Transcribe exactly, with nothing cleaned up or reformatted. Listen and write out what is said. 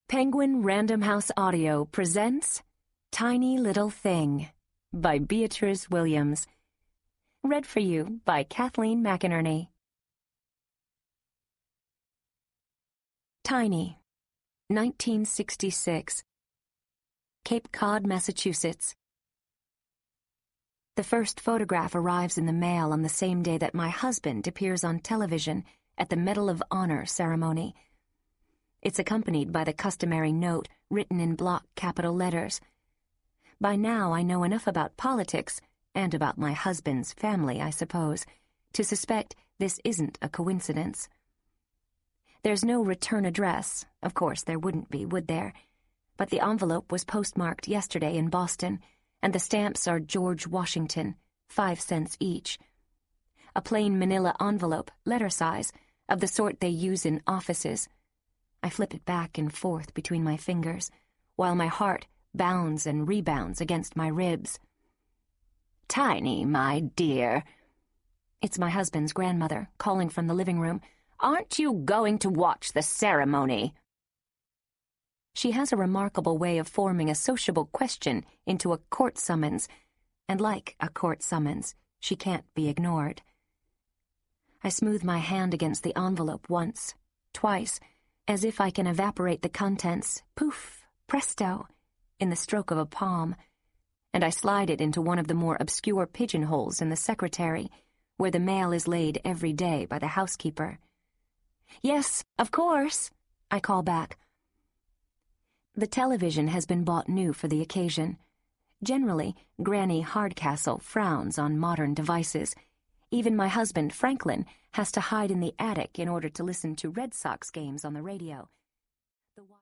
Penguin Random House Audio presents Tiny Little Thing by Beatrice Williams. Read for you by Kathleen McInerney. Tiny, nineteen sixty-six. Cape Cod, Massachusetts. The first photograph arrives in the mail on the same day that my husband appears on television at the Medal of Honor ceremony. It's accompanied by the customary note written in block capital letters. By now I know enough about politics, and about my husband's family, I suppose, to suspect this isn't a coincidence. There's no return address. Of course there wouldn't be, would there? But the envelope was postmarked yesterday in Boston, and the stamps are George Washington, five cents each. A plain manila envelope, letter size, of the sort they use in offices. I flip it back and forth between my fingers, while my heart bounds and rebounds against my ribs. "Tiny, my dear." It's my husband's grandmother, calling from the living room. "Aren't you going to watch the ceremony?" She has a remarkable way of forming a sociable question into a court summons, and like a court summons, she can't be ignored. I smooth my hand against the envelope once, twice, as if I can evaporate the contents, poof, presto, in the stroke of a palm, and I slide it into one of the more obscure pigeonholes in the secretary, where the mail is laid every day by the housekeeper. "Yes, of course," I call back. The television has been bought new for the occasion. Generally, Granny Hardcastle frowns on modern devices. Even my husband, Franklin, has to hide in the attic in order to listen to Red Sox games on the radio. The